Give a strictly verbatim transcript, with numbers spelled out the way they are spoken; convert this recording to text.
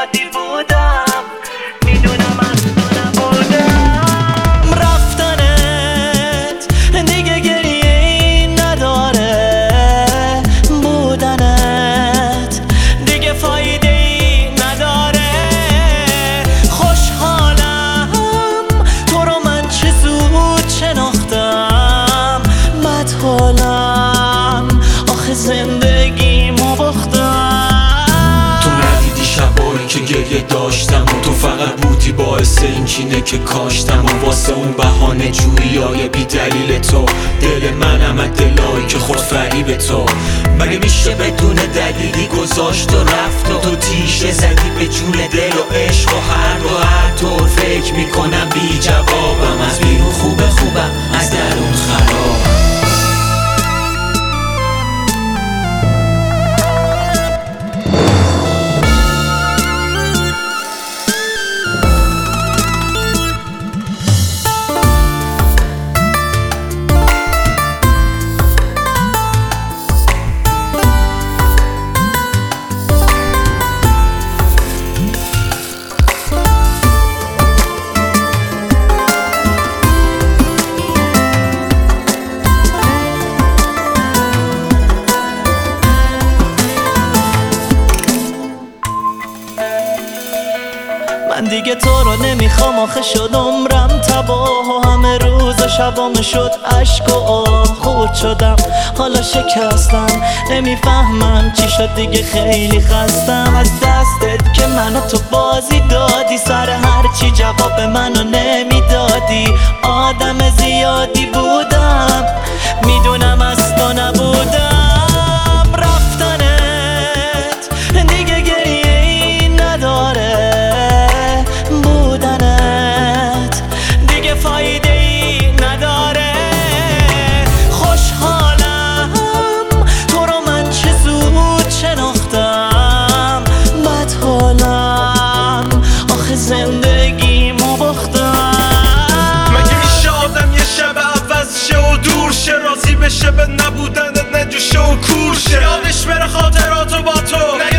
زیادی بودم، میدونم از تو نبودم. رفتنت دیگه گریه ای نداره، بودنت دیگه فایده ای نداره. خوشحالم تو رو من چه زود شناختم، بدحالم آخه زندگیمو باختم. تو ندیدی شبایی که گریه داشتم و تو فقط بودی باعث این کینه که کاشتم و واسه اون بهانه جویی های بی دلیل تو دل منم از دلایی که خود فریب تو. مگه میشه بدون دلیلی گذاشت و رفت و تو تیشه زدی به جون دل و عشق و هر دو هر طور فکر میکنم بی جوابم. از بیرون خوبه خوبم از درون خرابم. من دیگه تو رو نمیخوام آخه شد عمرم تباه و همه روز و شبام شد عشق و آه. خورد شدم حالا شکستم، نمیفهمم چی شد دیگه خیلی خستم از دستت که منو تو بازی دادی. سر هرچی جواب منو نمیدادی، آدم زیادی بودم، میدونم از تو نبودم. رفتنت دیگه گریه ای نداره، بودنت دیگه فایده ای نداره. خوشحالم تو رو من چه زود شناختم، بدحالم آخه زندگیمو باختم. مگه میشه آدم یه شب عوض شه و دور شه، راضی بشه به نبودنت نجوشه و کور شه، یادش بره خاطراتو با تو